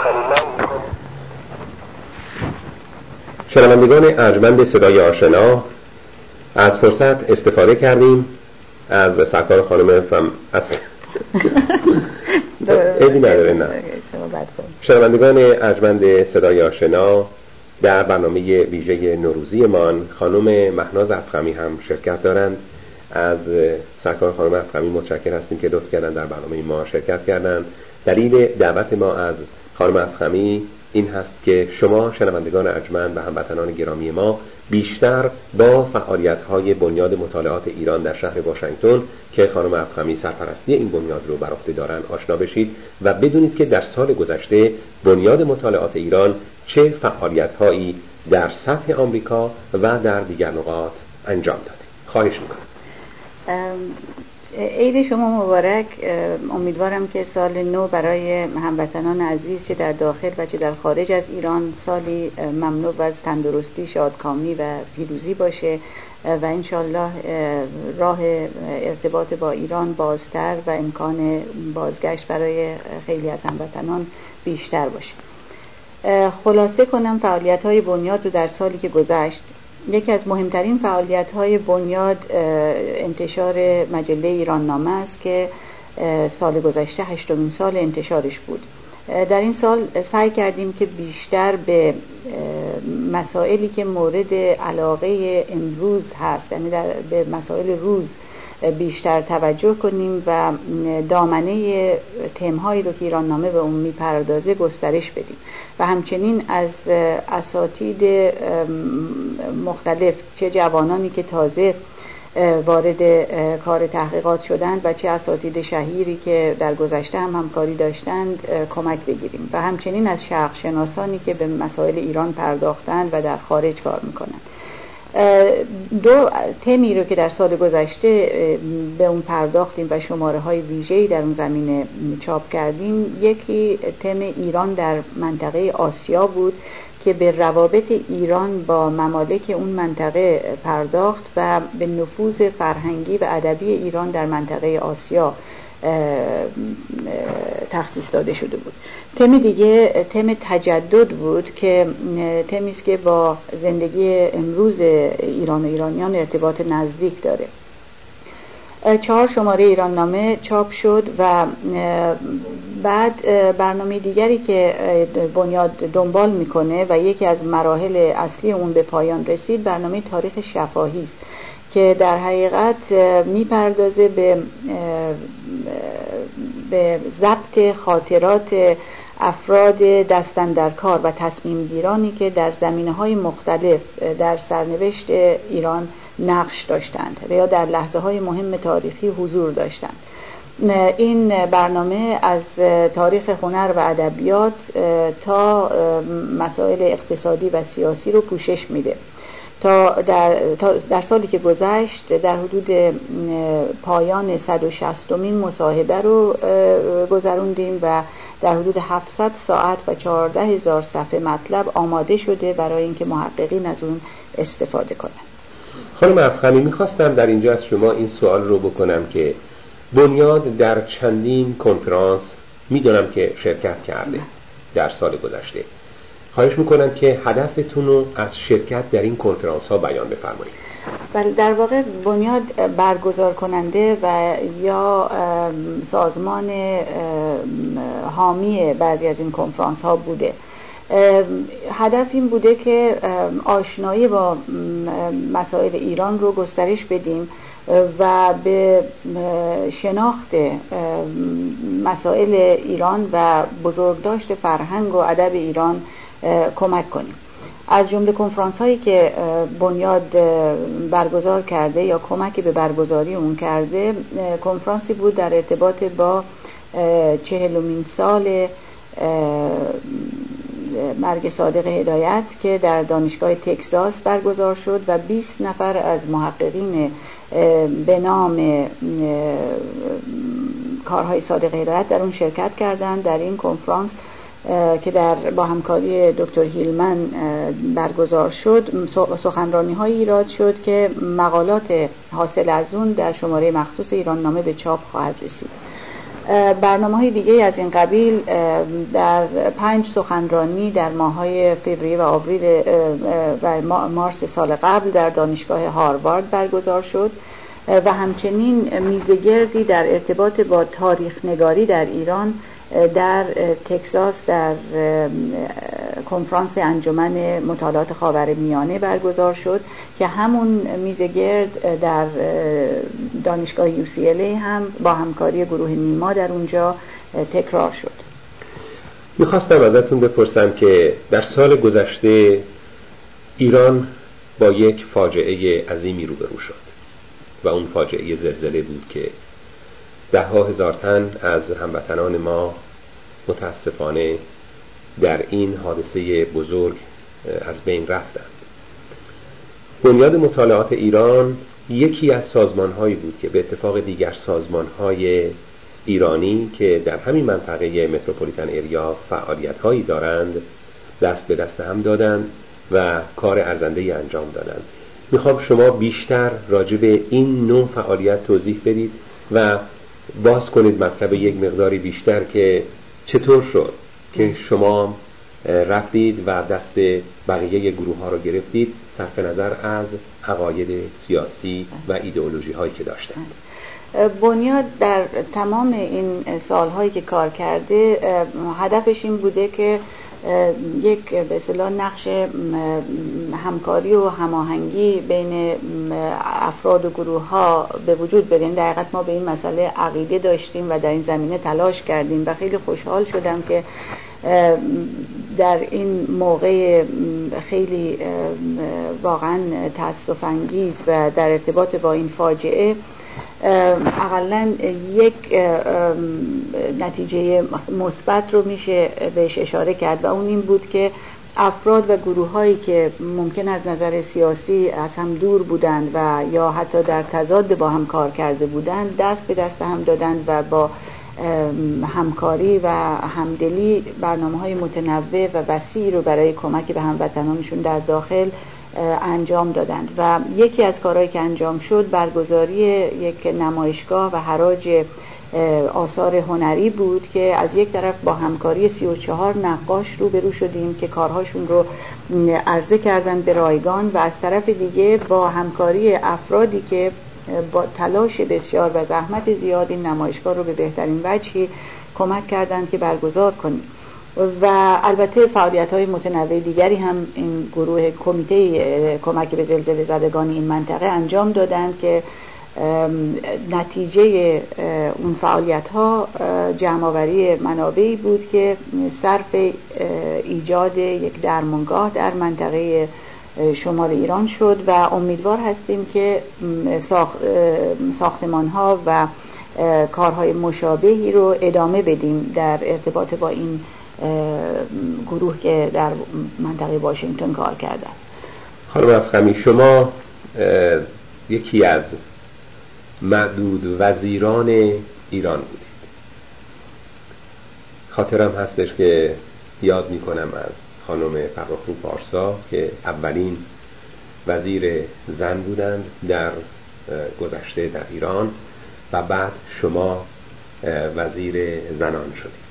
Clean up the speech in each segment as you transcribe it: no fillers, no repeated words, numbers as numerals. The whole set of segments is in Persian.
شنوندگان ارجمند صدای آشنا، از فرصت استفاده کردیم از سرکار خانم ایدی نداره نه. شنوندگان ارجمند صدای آشنا، در برنامه ویژه نوروزی من خانم مهناز افخمی هم شرکت دارند. از سرکار خانم افخمی متشکر هستیم که لطف کردن در برنامه ما شرکت کردند. دلیل دعوت ما از خانم افخمی این هست که شما شنوندگان ارجمند و هموطنان گرامی ما بیشتر با فعالیت‌های بنیاد مطالعات ایران در شهر واشنگتن که خانم افخمی سرپرستی این بنیاد رو بر عهده دارند آشنا بشید و بدونید که در سال گذشته بنیاد مطالعات ایران چه فعالیت‌هایی در سطح آمریکا و در دیگر نقاط انجام داده. خواهش می‌کنم. عید شما مبارک. امیدوارم که سال نو برای هموطنان عزیز چه در داخل و چه در خارج از ایران سالی مملو از تندرستی، شادکامی و پیروزی باشه و انشالله راه ارتباط با ایران بازتر و امکان بازگشت برای خیلی از هموطنان بیشتر باشه. خلاصه کنم فعالیت‌های بنیاد رو در سالی که گذشت. یکی از مهمترین فعالیت‌های بنیاد انتشار مجله ایران نامه است که سال گذشته 8مین سال انتشارش بود. در این سال سعی کردیم که بیشتر به مسائلی که مورد علاقه امروز هست، یعنی به مسائل روز بیشتر توجه کنیم و دامنه تم‌هایی رو که ایران نامه به اون میپردازه گسترش بدیم و همچنین از اساتید مختلف، چه جوانانی که تازه وارد کار تحقیقات شدند و چه اساتید شهیری که در گذشته هم همکاری داشتند کمک بگیریم و همچنین از شرق شناسانی که به مسائل ایران پرداختند و در خارج کار میکنند. دو تمی رو که در سال گذشته به اون پرداختیم و شماره های ویژه‌ای در اون زمینه چاپ کردیم. یکی تم ایران در منطقه آسیا بود که به روابط ایران با ممالک اون منطقه پرداخت و به نفوذ فرهنگی و ادبی ایران در منطقه آسیا تخصیص داده شده بود. تم دیگه تم تجدد بود که تمی است که با زندگی امروز ایران و ایرانیان ارتباط نزدیک داره. 4 شماره ایران نامه چاپ شد و بعد برنامه دیگری که بنیاد دنبال میکنه و یکی از مراحل اصلی اون به پایان رسید دارنامه تاریخ شفاهی است که در حقیقت میپردازه به ضبط خاطرات افراد دستن در کار و تصمیم گیرانی که در زمینه‌های مختلف در سرنوشت ایران نقش داشتند و یا در لحظه‌های مهم تاریخی حضور داشتند. این برنامه از تاریخ هنر و ادبیات تا مسائل اقتصادی و سیاسی رو پوشش میده. تا در سالی که گذشت در حدود پایان 160مین مصاحبه رو گذروندیم و در حدود 700 ساعت و 14,000 صفحه مطلب آماده شده برای اینکه محققین از اون استفاده کنند. خانم افخمی، میخواستم در اینجا از شما این سوال رو بکنم که بنیاد در چندین کنفرانس میدونم که شرکت کرده در سال گذشته. خواهش میکنم که هدفتون رو از شرکت در این کنفرانس ها بیان بفرمایید. بله، در واقع بنیاد برگزار کننده و یا سازمان حامی بعضی از این کنفرانس ها بوده. هدف این بوده که آشنایی با مسائل ایران رو گسترش بدیم و به شناخت مسائل ایران و بزرگداشت فرهنگ و ادب ایران کمک کنیم. از جمله کنفرانس هایی که بنیاد برگزار کرده یا کمکی به برگزاری اون کرده، کنفرانسی بود در ارتباط با 40مین سال مرگ صادق هدایت که در دانشگاه تگزاس برگزار شد و 20 نفر از محققین به نام کارهای صادق هدایت در اون شرکت کردند. در این کنفرانس که با همکاری دکتر هیلمن برگزار شد، سخنرانی های ایراد شد که مقالات حاصل از اون در شماره مخصوص ایران نامه به چاپ خواهد رسید. برنامه‌های دیگه از این قبیل در 5 سخنرانی در ماه‌های فوریه و آوریل و مارس سال قبل در دانشگاه هاروارد برگزار شد و همچنین میزگردی در ارتباط با تاریخ نگاری در ایران در تگزاس در کنفرانس انجمن مطالعات خاورمیانه برگزار شد که همون میزگرد در دانشگاه UCLA هم با همکاری گروه نیما در اونجا تکرار شد. میخواستم ازتون بپرسم که در سال گذشته ایران با یک فاجعه عظیمی روبرو شد و اون فاجعه زلزله بود که 10,000 تن از هموطنان ما متاسفانه در این حادثه بزرگ از بین رفتند. بنیاد مطالعات ایران یکی از سازمان‌هایی بود که به اتفاق دیگر سازمان‌های ایرانی که در همین منطقه متروپولیتن اریا فعالیت‌هایی دارند دست به دست هم دادند و کار ارزنده‌ای انجام دادند. میخوام شما بیشتر راجع به این نوع فعالیت توضیح بدید و باز کنید مطلب یک مقداری بیشتر که چطور شد که شما رفتید و دست بقیه گروه ها رو گرفتید صرف نظر از عقاید سیاسی و ایدئولوژی هایی که داشتند. بنیاد در تمام این سالهایی که کار کرده هدفش این بوده که یک به اصطلاح نقش همکاری و هماهنگی بین افراد و گروه ها به وجود بیاره. در حقیقت ما به این مسئله عقیده داشتیم و در این زمینه تلاش کردیم و خیلی خوشحال شدم که در این موقع خیلی واقعا تأسف انگیز و در ارتباط با این فاجعه اقلاً یک نتیجه مثبت رو میشه بهش اشاره کرد و اون این بود که افراد و گروه هایی که ممکن از نظر سیاسی از هم دور بودند و یا حتی در تضاد با هم کار کرده بودند دست به دست هم دادند و با همکاری و همدلی برنامه‌های متنوع و وسیع رو برای کمک به هموطنانشون در داخل انجام دادند و یکی از کارهایی که انجام شد برگزاری یک نمایشگاه و حراج آثار هنری بود که از یک طرف با همکاری 34 نقاش روبرو شدیم که کارهاشون رو عرضه کردن به رایگان و از طرف دیگه با همکاری افرادی که با تلاش بسیار و زحمت زیاد این نمایشگاه رو به بهترین وجهی کمک کردند که برگزار کنیم و البته فعالیت‌های متنوع دیگری هم این گروه کمیته کمک به زلزله زدگان این منطقه انجام دادند که نتیجه اون فعالیت‌ها جمع‌آوری منابعی بود که صرف ایجاد یک درمانگاه در منطقه شمال ایران شد و امیدوار هستیم که ساختمان‌ها و کارهای مشابهی رو ادامه بدیم در ارتباط با این گروه که در منطقه واشنگتن کار کردن. خانم افخمی، شما یکی از معدود وزیران ایران بودید. خاطرم هستش که یاد میکنم از خانم فرخرو پارسا که اولین وزیر زن بودند در گذشته در ایران و بعد شما وزیر زنان شدید.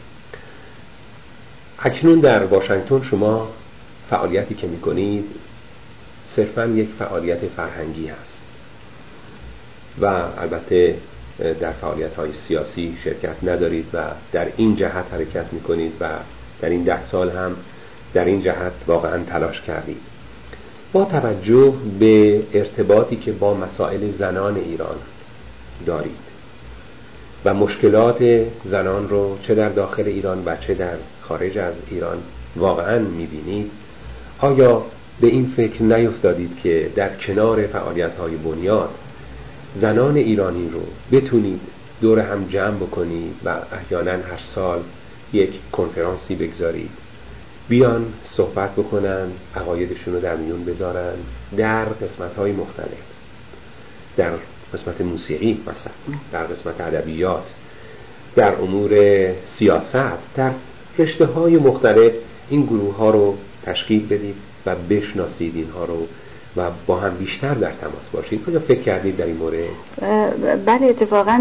اکنون در واشنگتن شما فعالیتی که میکنید صرفاً یک فعالیت فرهنگی هست و البته در فعالیت‌های سیاسی شرکت ندارید و در این جهت حرکت میکنید و در این 10 سال هم در این جهت واقعاً تلاش کردید. با توجه به ارتباطی که با مسائل زنان ایران دارید و مشکلات زنان رو چه در داخل ایران و چه در خارج از ایران واقعاً می‌بینید، آیا به این فکر نیفتادید که در کنار فعالیت‌های بنیاد زنان ایرانی رو بتونید دور هم جمع بکنید و احیانا هر سال یک کنفرانسی بگذارید، بیان صحبت بکنن، عقایدشون رو در میون بذارن در قسمت‌های مختلف، در قسمت موسیقی مثلا، در قسمت ادبیات، در امور سیاست، در رشته‌های مختلف این گروه ها رو تشکیل بدید و بشناسید اینها رو و با هم بیشتر در تماس باشید. کجا فکر کردید در این مورد؟ بله، اتفاقا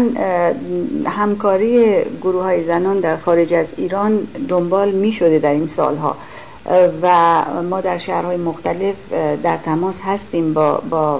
همکاری گروه های زنان در خارج از ایران دنبال می شده در این سالها و ما در شهرهای مختلف در تماس هستیم با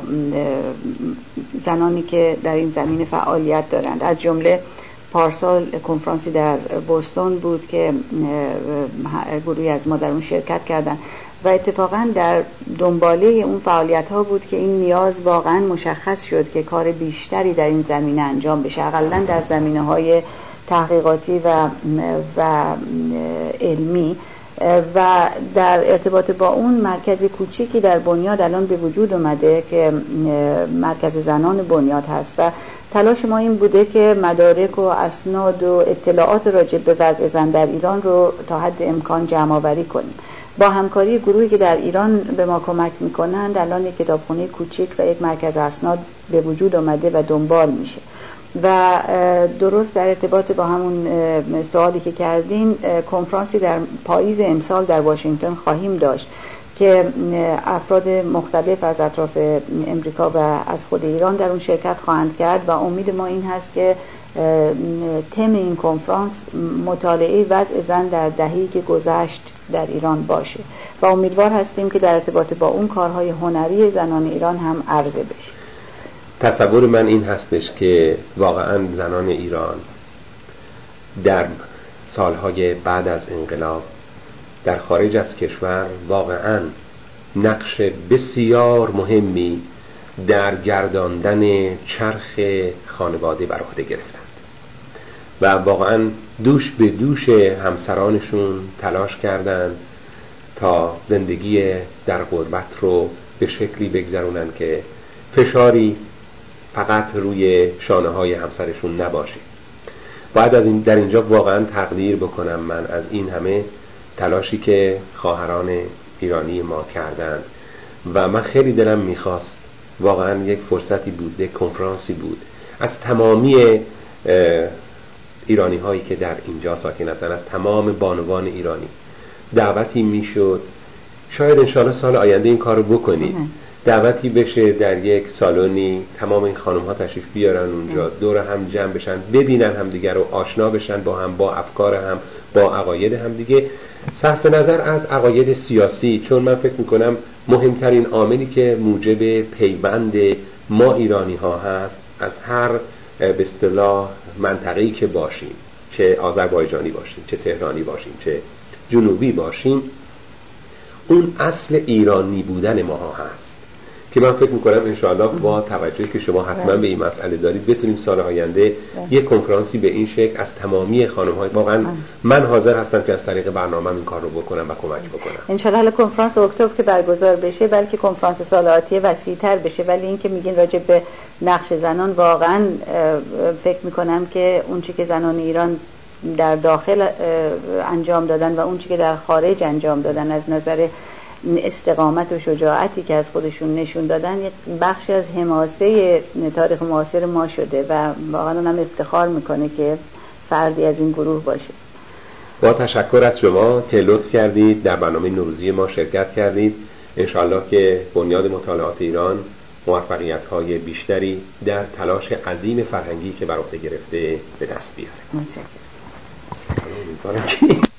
زنانی که در این زمینه فعالیت دارند. از جمله پارسال کنفرانسی در بوستون بود که گروهی از ما در اون شرکت کردند و اتفاقا در دنباله اون فعالیت ها بود که این نیاز واقعا مشخص شد که کار بیشتری در این زمینه انجام بشه، حداقل در زمینه های تحقیقاتی و علمی. و در ارتباط با اون مرکز کوچیکی در بنیاد الان به وجود اومده که مرکز زنان بنیاد هست و تلاش ما این بوده که مدارک و اسناد و اطلاعات راجع به وضع زن در ایران رو تا حد امکان جمع آوری کنیم. با همکاری گروهی که در ایران به ما کمک میکنند الان یک کتابخانه کوچیک و یک مرکز اسناد به وجود آمده و دنبال میشه. و درست در ارتباط با همون سوالی که کردین، کنفرانسی در پاییز امسال در واشنگتن خواهیم داشت که افراد مختلف از اطراف امریکا و از خود ایران در اون شرکت خواهند کرد و امید ما این هست که تم این کنفرانس مطالعه وضع زن در دهه‌ای که گذشت در ایران باشه و امیدوار هستیم که در ارتباط با اون کارهای هنری زنان ایران هم عرضه بشه. تصور من این هستش که واقعا زنان ایران در سالهای بعد از انقلاب در خارج از کشور واقعا نقش بسیار مهمی در گرداندن چرخ خانواده بر عهده گرفتند و واقعا دوش به دوش همسرانشون تلاش کردند تا زندگی در غربت رو به شکلی بگذرونن که فشاری فقط روی شانه های همسرشون نباشه. باید از این در اینجا واقعا تقدیر بکنم من از این همه تلاشی که خواهران ایرانی ما کردن و من خیلی دلم میخواست واقعا یک فرصتی بود، یک کنفرانسی بود از تمامی ایرانی هایی که در اینجا ساکن هستن، از تمام بانوان ایرانی دعوتی میشد. شاید انشاءالله سال آینده این کار رو بکنید، دعوتی بشه در یک سالونی تمام این خانم ها تشریف بیارن اونجا، دور هم جمع بشن، ببینن هم دیگر رو، آشنا بشن با هم، با افکار هم، با عقاید هم دیگه، صرف نظر از عقاید سیاسی، چون من فکر میکنم مهمترین عاملی که موجب پیوند ما ایرانی ها هست از هر به اصطلاح منطقه‌ای که باشیم، چه آذربایجانی باشیم، چه تهرانی باشیم، چه جنوبی باشیم، اون اصل ایرانی بودن ما هست که من فکر میکنم انشاءالله با توجهی که شما حتما به این مسئله دارید بتونیم سال آینده یک کنفرانسی به این شکل از تمامی خانم‌های واقعا من حاضر هستم که از طریق برنامه این کار رو بکنم و کمک بکنم. انشاءالله کنفرانس اکتبر که برگزار بشه بلکه کنفرانس سال آتی وسیع‌تر بشه، ولی این که میگین راجع به نقش زنان واقعا فکر میکنم که اون چیزی که زنان ایران در داخل انجام دادن و اون چیزی که در خارج انجام دادن از نظر استقامت و شجاعتی که از خودشون نشون دادن یک بخشی از حماسه تاریخ معاصر ما شده و واقعا هم افتخار میکنه که فردی از این گروه باشه. با تشکر از شما که لطف کردید در برنامه نوروزی ما شرکت کردید. انشالله که بنیاد مطالعات ایران موفقیت‌های بیشتری در تلاش عظیم فرهنگی که بر عهده گرفته به دست بیاره. متشکرم.